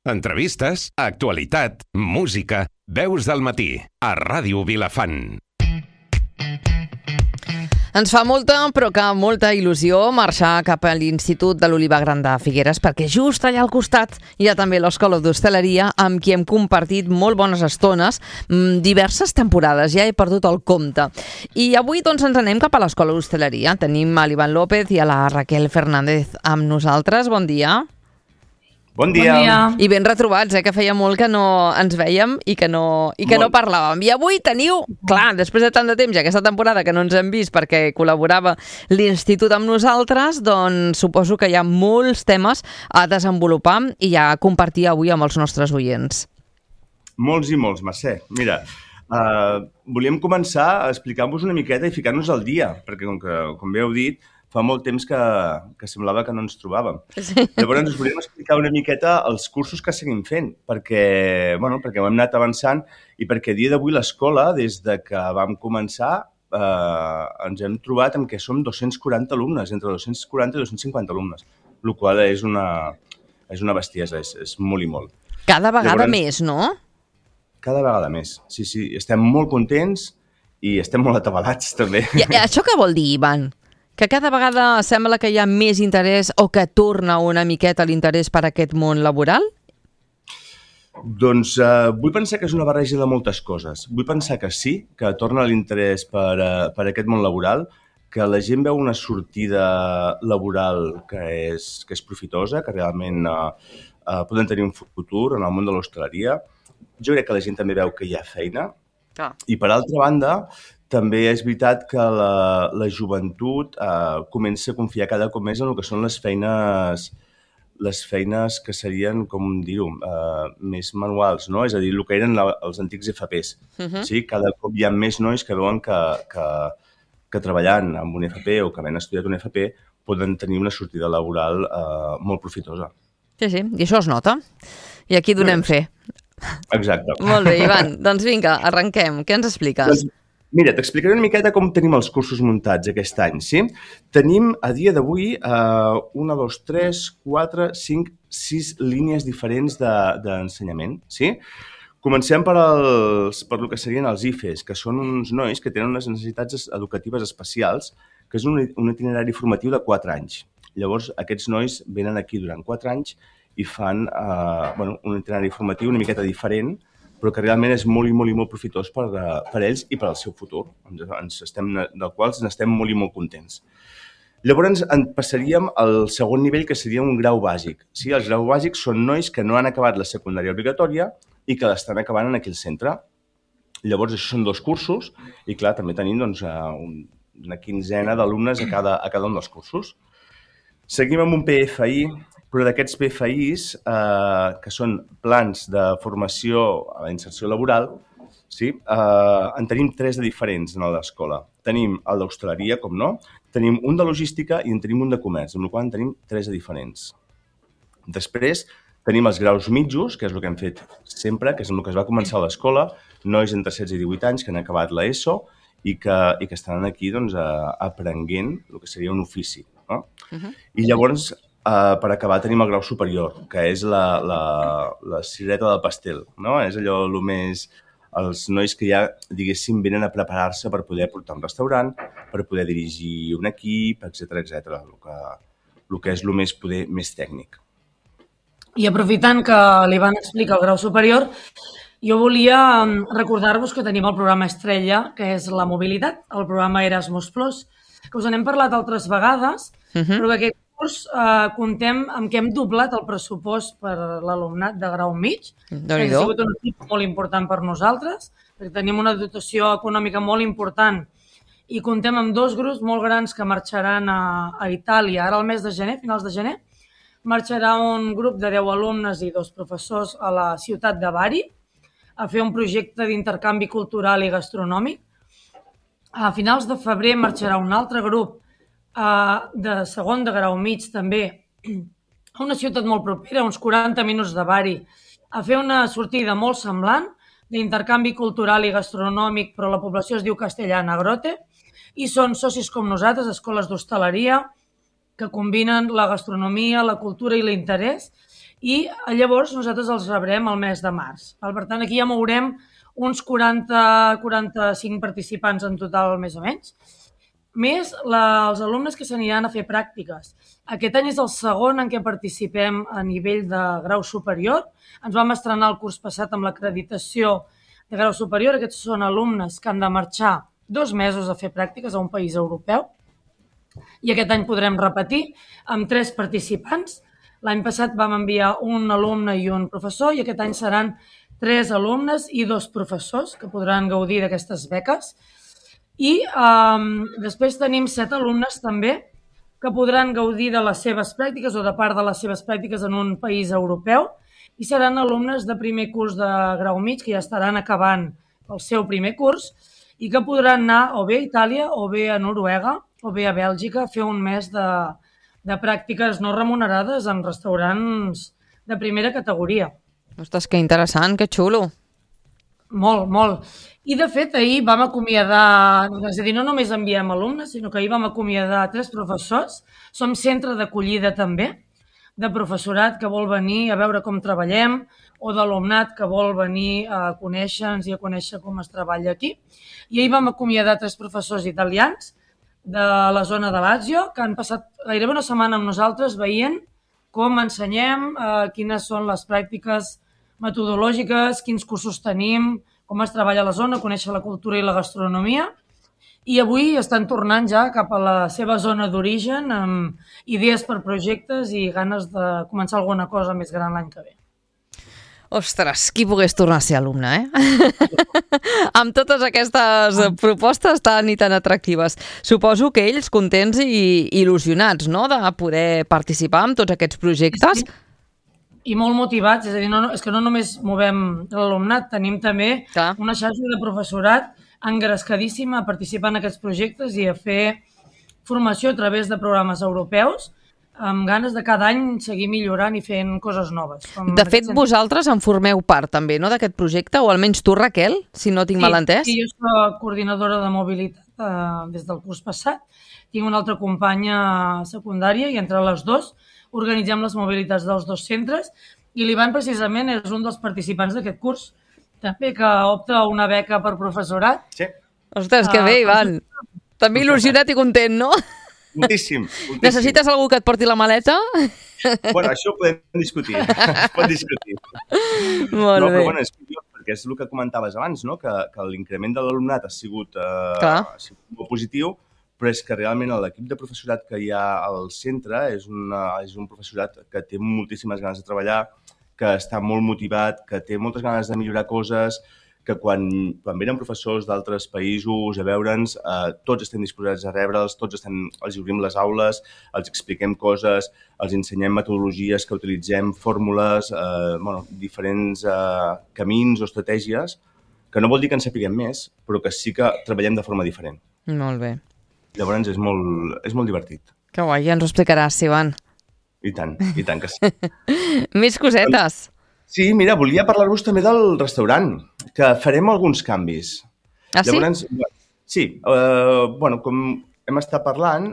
Entrevistes, actualitat, música, veus del matí, a Ràdio Vilafant. Ens fa molta, però que molta il·lusió marxar cap a l'Institut de l'Olivar Gran de Figueres, perquè just allà al costat hi ha també l'Escola d'Hostaleria, amb qui hem compartit molt bones estones, diverses temporades, ja he perdut el compte. I avui doncs ens anem cap a l'Escola d'Hostaleria. Tenim a l'Ivan López i a la Raquel Fernández amb nosaltres. Bon dia. Bon dia. I ben retrobats, que feia molt que no ens vèiem i que no parlàvem. I avui teniu, clar, després de tant de temps i aquesta temporada que no ens hem vist perquè col·laborava l'Institut amb nosaltres, doncs suposo que hi ha molts temes a desenvolupar i a compartir avui amb els nostres oients. Molts i molts, Mercè. Mira, volíem començar a explicar-vos una miqueta i ficar-nos al dia, perquè com bé heu dit, fa molt temps que semblava que no ens trobàvem. Sí. Llavors us volíem explicar una miqueta els cursos que seguim fent, perquè ho hem anat avançant i perquè a dia d'avui l'escola, des de que vam començar, ens hem trobat amb que som 240 alumnes, entre 240 i 250 alumnes, el qual és una bestiesa, és molt i molt. Cada vegada més, no? Cada vegada més, sí. Estem molt contents i estem molt atabalats, també. I això què vol dir, Ivan? Que cada vegada sembla que hi ha més interès o que torna una miqueta l'interès per aquest món laboral? Doncs vull pensar que és una barreja de moltes coses. Vull pensar que sí, que torna l'interès per aquest món laboral, que la gent veu una sortida laboral que és profitosa, que realment poden tenir un futur en el món de l'hostaleria. Jo crec que la gent també veu que hi ha feina. I per altra banda, també és veritat que la joventut comença a confiar cada cop més en el que són les feines que serien, com dir-ho, més manuals, no? És a dir, el que eren els antics FPs. Sí? Cada cop hi ha més nois que veuen que treballant amb un FP o que havent estudiat un FP poden tenir una sortida laboral molt profitosa. Sí, i això es nota. I aquí donem fe. Exacte. Molt bé, Ivan. Doncs vinga, arrenquem. Què ens expliques? Mira, t'explicaré una miqueta com tenim els cursos muntats aquest any, sí? Tenim, a dia d'avui, 1, 2, 3, 4, 5, 6 línies diferents d'ensenyament, sí? Comencem per el que serien els IFES, que són uns nois que tenen unes necessitats educatives especials, que és un itinerari formatiu de 4 anys. Llavors, aquests nois venen aquí durant 4 anys i fan un itinerari formatiu una miqueta diferent, però que realment és molt i molt profitós per ells i per al seu futur, del qual n'estem molt i molt contents. Llavors passaríem al segon nivell, que seria un grau bàsic. Sí, els graus bàsics són nois que no han acabat la secundària obligatòria i que l'estan acabant en aquell centre. Llavors, això són 2 cursos i, clar, també tenim una quinzena d'alumnes a cada un dels cursos. Seguim amb un PFI, però d'aquests PFIs, que són plans de formació a la inserció laboral, sí, en tenim 3 de diferents a l'escola. Tenim el d'hostaleria, com no, tenim un de logística i en tenim un de comerç, amb la qual cosa en tenim 3 de diferents. Després tenim els graus mitjos, que és el que hem fet sempre, que és el que es va començar a l'escola, nois entre 16 i 18 anys que han acabat l'ESO i que estan aquí aprenent el que seria un ofici. No? I llavors, per acabar, tenim el grau superior, que és la cireta del pastel, no? És allò més... Els nois que ja, diguéssim, venen a preparar-se per poder portar un restaurant, per poder dirigir un equip, etc. El que és el més tècnic. I aprofitant que l'Ivan explica el grau superior, jo volia recordar-vos que tenim el programa Estrella, que és la mobilitat, el programa Erasmus+, que us n'hem parlat altres vegades, però que aquest curs comptem amb que hem doblat el pressupost per l'alumnat de grau mig, que ha sigut un equip molt important per nosaltres, perquè tenim una dotació econòmica molt important i comptem amb 2 grups molt grans que marxaran a Itàlia. Ara al mes de gener, finals de gener, marxarà un grup de 10 alumnes i 2 professors a la ciutat de Bari a fer un projecte d'intercanvi cultural i gastronòmic. A finals de febrer marxarà un altre grup de segon de grau mig també a una ciutat molt propera, uns 40 minuts de Bari, a fer una sortida molt semblant d'intercanvi cultural i gastronòmic, però la població es diu Castellana Grote, i són socis com nosaltres, escoles d'hostaleria, que combinen la gastronomia, la cultura i l'interès, i llavors nosaltres els rebrem el mes de març. Per tant, aquí ja mourem uns 40-45 participants en total, més o menys, més els alumnes que s'aniran a fer pràctiques. Aquest any és el segon en què participem a nivell de grau superior. Ens vam estrenar el curs passat amb l'acreditació de grau superior. Aquests són alumnes que han de marxar 2 mesos a fer pràctiques a un país europeu. I aquest any podrem repetir amb 3 participants. L'any passat vam enviar un alumne i un professor i aquest any seran 3 alumnes i 2 professors que podran gaudir d'aquestes beques. I després tenim 7 alumnes també que podran gaudir de les seves pràctiques o de part de les seves pràctiques en un país europeu i seran alumnes de primer curs de grau mig que ja estaran acabant el seu primer curs i que podran anar o bé a Itàlia o bé a Noruega o bé a Bèlgica a fer un mes de pràctiques no remunerades en restaurants de primera categoria. Ostres, que interessant, que xulo. Molt, molt. I, de fet, ahir vam acomiadar, és a dir, no només enviem alumnes, sinó que ahir vam acomiadar 3 professors. Som centre d'acollida també, de professorat que vol venir a veure com treballem o d'alumnat que vol venir a conèixer-nos i a conèixer com es treballa aquí. I ahir vam acomiadar 3 professors italians de la zona de Lazio que han passat gairebé una setmana amb nosaltres veient com ensenyem, quines són les pràctiques metodològiques, quins cursos tenim, com es treballa a la zona, conèixer la cultura i la gastronomia. I avui estan tornant ja cap a la seva zona d'origen amb idees per projectes i ganes de començar alguna cosa més gran l'any que ve. Ostres, qui pogués tornar a ser alumne, Amb totes aquestes propostes tan i tan atractives. Suposo que ells contents i il·lusionats, no?, de poder participar en tots aquests projectes. Sí. I molt motivats, és a dir, és que no només movem l'alumnat, tenim també una xarxa de professorat engrescadíssima a participar en aquests projectes i a fer formació a través de programes europeus amb ganes de cada any seguir millorant i fent coses noves. De fet, vosaltres en formeu part també, no?, d'aquest projecte, o almenys tu, Raquel, si no tinc mal entès. Sí, jo soc coordinadora de mobilitat des del curs passat. Tinc una altra companya secundària i entre les dues organitzem les mobilitats dels 2 centres i l'Ivan precisament és un dels participants d'aquest curs, també que opta a una beca per professorat. Sí. Ostres, que bé, Ivan. També il·lusionat i content, no? Moltíssim. Necessites algú que et porti la maleta? Bueno, això ho podem discutir. Es pot discutir. Molt bé. Però bueno, és curiós, perquè és el que comentaves abans, no?, que l'increment de l'alumnat ha sigut molt positiu, però és que realment l'equip de professorat que hi ha al centre és un professorat que té moltíssimes ganes de treballar, que està molt motivat, que té moltes ganes de millorar coses, que quan venen professors d'altres països a veure'ns, tots estem disposats a rebre'ls, els obrim les aules, els expliquem coses, els ensenyem metodologies que utilitzem, fórmules, diferents camins o estratègies, que no vol dir que en sapiguem més, però que sí que treballem de forma diferent. Molt bé. Llavors és molt divertit. Que guai, ja ens ho explicaràs, Ivan. I tant que sí. Més cosetes. Sí, mira, volia parlar-vos també del restaurant, que farem alguns canvis. Ah, sí? Llavors, sí, com hem estat parlant,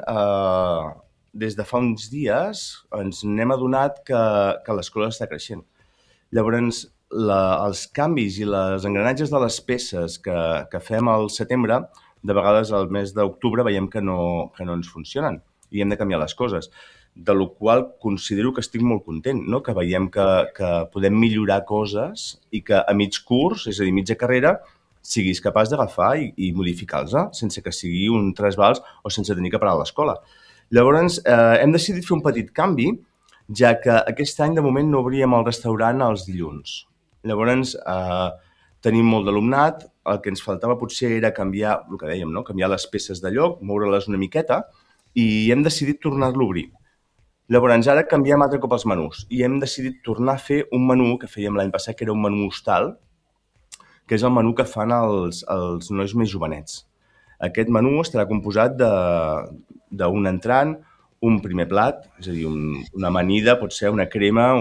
des de fa uns dies ens n'hem adonat que l'escola està creixent. Llavors, els canvis i les engranatges de les peces que fem al setembre, de vegades al mes d'octubre veiem que no ens funcionen i hem de canviar les coses. De la qual considero que estic molt content, no?, que veiem que podem millorar coses i que a mig curs, és a dir, mitja carrera, siguis capaç d'agafar i modificar-los, sense que sigui un trasbals o sense tenir que parar a l'escola. Llavors, hem decidit fer un petit canvi, ja que aquest any, de moment, no obríem el restaurant els dilluns. Llavors, tenim molt d'alumnat, el que ens faltava potser era canviar, el que dèiem, no?, canviar les peces de lloc, moure-les una miqueta, i hem decidit tornar-lo a obrir. Llavors, ara canviem altre cop els menús i hem decidit tornar a fer un menú que fèiem l'any passat, que era un menú hostal, que és el menú que fan els nois més jovenets. Aquest menú estarà composat d'un entrant, un primer plat, és a dir, una amanida, pot ser una crema,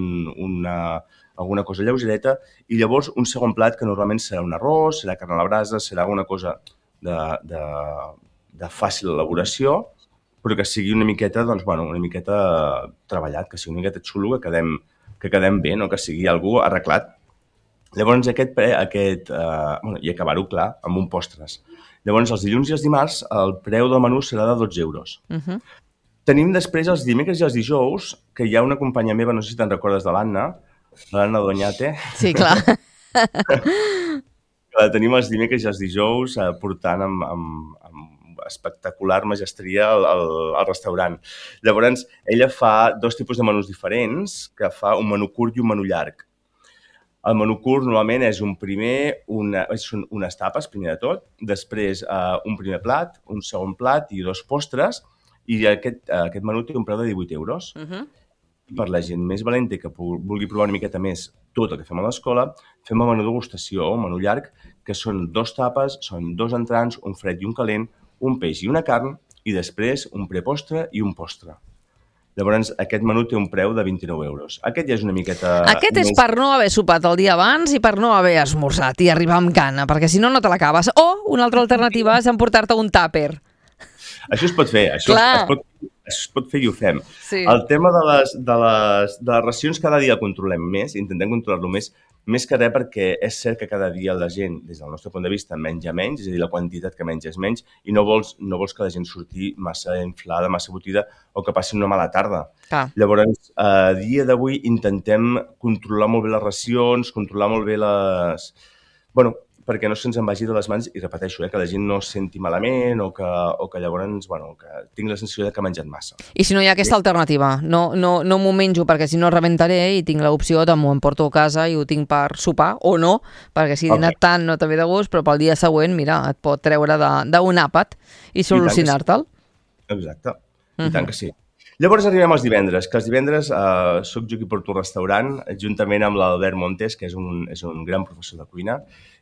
alguna cosa lleugereta, i llavors un segon plat que normalment serà un arròs, serà carn a la brasa, serà alguna cosa de fàcil elaboració, però que sigui una miqueta, una miqueta treballat, que sigui una miqueta xulo, que quedem bé, no? Que sigui algú arreglat. Llavors, i acabar-ho, clar, amb un postres. Llavors, els dilluns i els dimarts, el preu del menú serà de 12 euros. Tenim després els dimecres i els dijous, que hi ha una companya meva, no sé si te'n recordes de l'Anna Doñate. Sí, clar. La tenim els dimecres i els dijous portant amb espectacular magestria al restaurant. Llavors, ella fa 2 tipus de menús diferents, que fa un menú curt i un menú llarg. El menú curt normalment és són unes tapes, primer de tot, després un primer plat, un segon plat i 2 postres, i aquest menú té un preu de 18 euros. Per la gent més valenta que vulgui provar una miqueta més tot el que fem a l'escola, fem el menú degustació, un menú llarg, que són 2 tapes, són 2 entrants, un fred i un calent, un peix i una carn, i després un prepostre i un postre. Llavors, aquest menú té un preu de 29 euros. Aquest ja és una miqueta... Aquest és per no haver sopat el dia abans i per no haver esmorzat i arribar amb gana, perquè si no, no te l'acabes. O una altra alternativa és emportar-te un tàper. Això es pot fer, es pot fer i ho fem. Sí. El tema de les racions cada dia controlem més, intentem controlar-lo més que res perquè és cert que cada dia la gent, des del nostre punt de vista, menja menys, és a dir, la quantitat que menja és menys, i no vols que la gent surti massa inflada, massa botida, o que passi una mala tarda. Llavors, a dia d'avui intentem controlar molt bé les racions, controlar molt bé les... perquè no se'ns en vagi de les mans, i repeteixo, que la gent no es senti malament o que llavors, que tingui la sensació que ha menjat massa. I si no hi ha aquesta alternativa, no m'ho menjo perquè si no rebentaré i tinc l'opció de m'ho emporto a casa i ho tinc per sopar, o no, perquè si he dinat tant no te ve de gust, però pel dia següent, mira, et pot treure d'un àpat i solucionar-te'l. Exacte, i tant que sí. Llavors arribem als divendres, que els divendres soc jo qui porto el restaurant, juntament amb l'Albert Montes, que és un gran professor de cuina,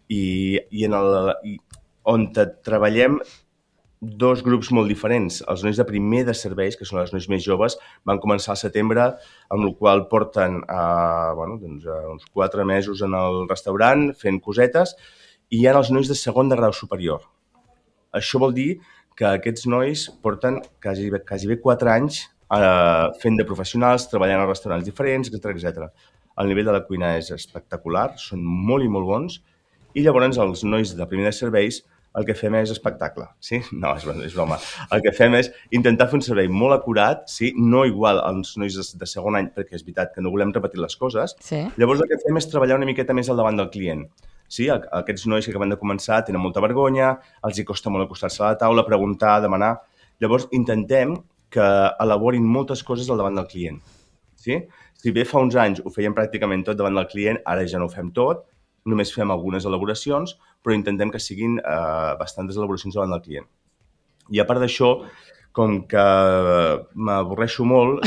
on treballem 2 grups molt diferents. Els nois de primer de serveis, que són els nois més joves, van començar al setembre, amb el qual porten uns 4 mesos en el restaurant fent cosetes, i hi ha els nois de segon de grau superior. Això vol dir que aquests nois porten quasi bé 4 anys fent de professionals, treballant a restaurants diferents, etc. El nivell de la cuina és espectacular, són molt i molt bons, i llavors els nois de primer de serveis el que fem és espectacle, sí? No, és broma. El que fem és intentar fer un servei molt acurat, sí? No igual als nois de segon any, perquè és veritat que no volem repetir les coses. Sí. Llavors el que fem és treballar una miqueta més al davant del client. Sí? Aquests nois que acaben de començar tenen molta vergonya, els hi costa molt acostar-se a la taula, preguntar, demanar. Llavors intentem que elaborin moltes coses al davant del client. Sí? Si bé fa uns anys ho fèiem pràcticament tot davant del client, ara ja no ho fem tot, només fem algunes elaboracions, però intentem que siguin bastantes elaboracions davant del client. I a part d'això, com que m'avorreixo molt,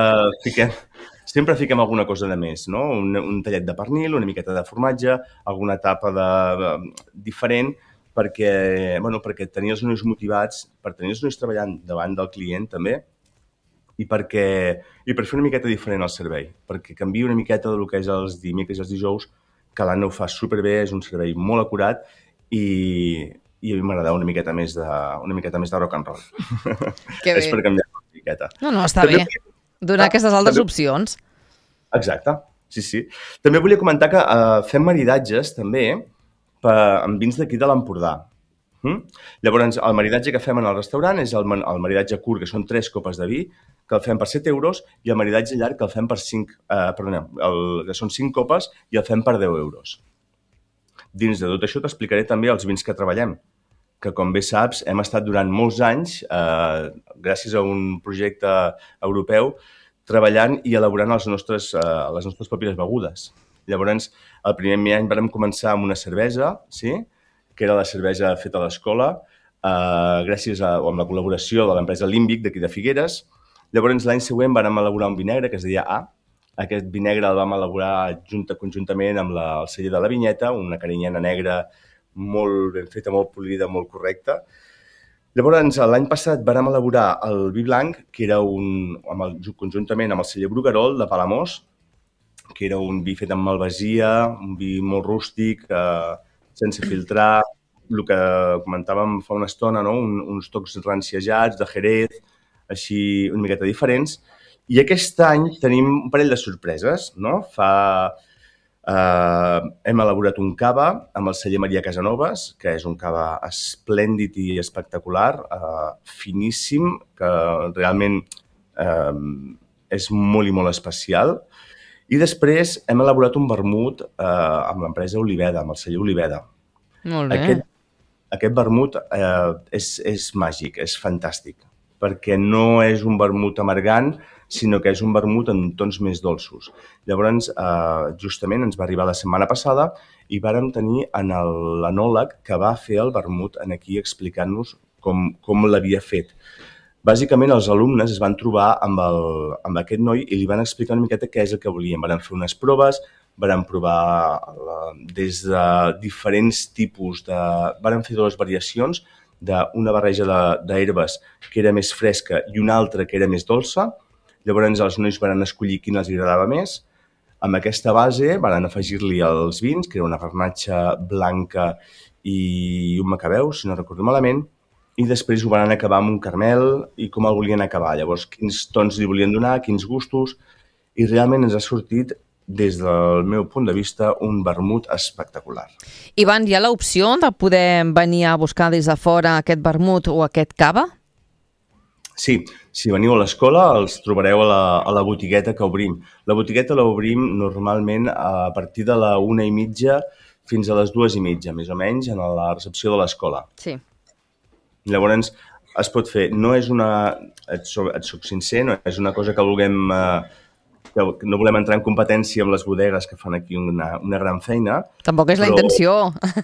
sempre fiquem alguna cosa de més, no? Un tallet de pernil, una miqueta de formatge, alguna tapa diferent, perquè tenir els nois motivats, per tenir els nois treballant davant del client també, i per fer una miqueta diferent el servei, perquè canviï una miqueta del que és els dimecres i els dijous, que l'Anna ho fa superbé, és un servei molt acurat i a mi m'agrada una miqueta més de rock and roll. Que bé. És per canviar una miqueta. No, està bé. Donar aquestes altres opcions. Exacte, sí. També volia comentar que fem maridatges també amb vins d'aquí de l'Empordà. Llavors, el maridatge que fem en el restaurant és el maridatge curt, que són 3 copes de vi, que el fem per 7 euros, i el maridatge llarg que el fem per 5, que són 5 copes i el fem per 10 euros. Dins de tot això t'explicaré també els vins que treballem, que com bé saps hem estat durant molts anys, gràcies a un projecte europeu, treballant i elaborant les nostres pròpies begudes. Llavors, el primer any vam començar amb una cervesa, sí?, que era la cervesa feta a l'escola, gràcies amb la col·laboració de l'empresa Limbic d'aquí de Figueres. Llavors, l'any següent vam elaborar un vinagre que es deia A. Aquest vinagre el vam elaborar conjuntament amb el celler de la Vinyeta, una carinyena negra molt ben feta, molt polida, molt correcta. Llavors, l'any passat vam elaborar el vi blanc, que era conjuntament amb el celler Bruguerol de Palamós, que era un vi fet amb malvasia, un vi molt rústic, sense filtrar, el que comentàvem fa una estona, no? Uns tocs ranciejats, de Jerez, així una miqueta diferents. I aquest any tenim un parell de sorpreses, no? Hem elaborat un cava amb el celler Maria Casanovas, que és un cava esplèndid i espectacular, finíssim, que realment és molt i molt especial. I després hem elaborat un vermut amb l'empresa Oliveda, amb el celler Oliveda. Molt bé. Aquest vermut és màgic, és fantàstic, perquè no és un vermut amargant, sinó que és un vermut en tons més dolços. Llavors, justament ens va arribar la setmana passada i vàrem tenir l'enòleg que va fer el vermut aquí explicant-nos com l'havia fet. Bàsicament, els alumnes es van trobar amb aquest noi i li van explicar una miqueta què és el que volien. Van fer unes proves, van provar des de diferents tipus de... Van fer dues variacions d'una barreja d'herbes que era més fresca i una altra que era més dolça. Llavors els nois van escollir quina els agradava més. Amb aquesta base van afegir-li els vins, que era una garnatxa blanca i un macabeu, si no recordo malament, i després ho van acabar amb un caramel i com el volien acabar. Llavors, quins tons li volien donar, quins gustos, i realment ens ha sortit, des del meu punt de vista, un vermut espectacular. Ivan, hi ha l'opció de poder venir a buscar des de fora aquest vermut o aquest cava? Sí, si veniu a l'escola els trobareu a la botigueta que obrim. La botigueta l'obrim normalment a partir de la 1:30 fins a les 2:30, més o menys, en la recepció de l'escola. Sí. Llavors, es pot fer. No és una... Et soc sincer, no és una cosa que vulguem... que no volem entrar en competència amb les bodegues que fan aquí una gran feina. Tampoc és la intenció.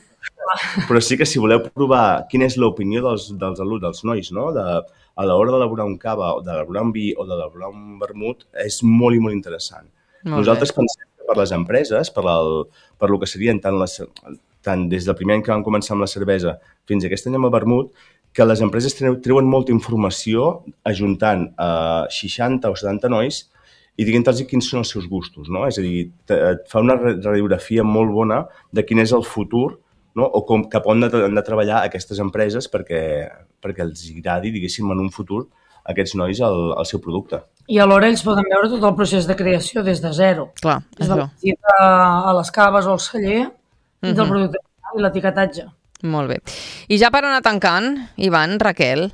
Però sí que si voleu provar quina és l'opinió dels alumnes, dels nois, no? A l'hora d'elaborar un cava, o d'elaborar un vi, o d'elaborar un vermut, és molt i molt interessant. Nosaltres pensem que per les empreses, per el que serien tant des del primer any que vam començar amb la cervesa fins a aquest any amb el vermut, que les empreses treuen molta informació ajuntant 60 o 70 nois i dient-los quins són els seus gustos, no? És a dir, et fa una radiografia molt bona de quin és el futur, no? O cap on han de treballar aquestes empreses perquè els agradi, diguéssim, en un futur aquests nois el seu producte. I alhora ells poden veure tot el procés de creació des de zero. Clar, des de la visita a les caves o al celler, fins al producte i l'etiquetatge. Molt bé. I ja per anar tancant, Ivan, Raquel.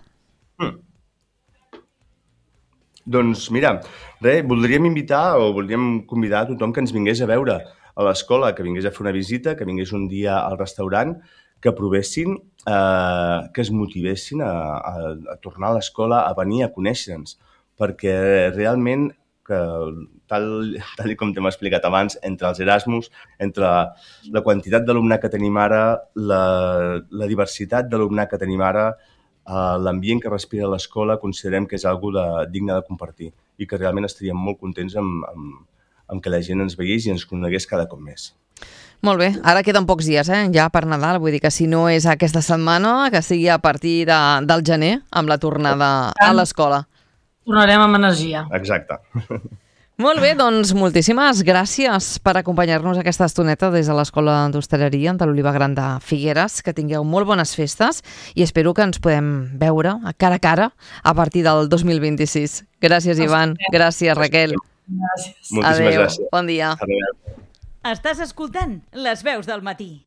Doncs mira, voldríem convidar a tothom que ens vingués a veure a l'escola, que vingués a fer una visita, que vingués un dia al restaurant, que provessin, que es motivessin a tornar a l'escola, a venir a conèixer-nos, perquè realment, tal com t'hem explicat abans, entre els Erasmus, entre la quantitat d'alumnat que tenim ara, la diversitat d'alumnat que tenim ara, l'ambient que respira l'escola, considerem que és una digne de compartir i que realment estaríem molt contents amb que la gent ens vegués i ens conegués cada cop més. Molt bé, ara queden pocs dies, ja per Nadal, vull dir que si no és aquesta setmana, que sigui a partir del gener, amb la tornada a l'escola. Tornarem amb energia. Exacte. Molt bé, doncs moltíssimes gràcies per acompanyar-nos aquesta estoneta des de l'Escola d'Hostaleria de l'Oliva Gran de Figueres. Que tingueu molt bones festes i espero que ens podem veure cara a cara a partir del 2026. Gràcies, Ivan. Gràcies, Raquel. Gràcies. Moltíssimes gràcies. Bon dia. Estàs escoltant Les Veus del Matí.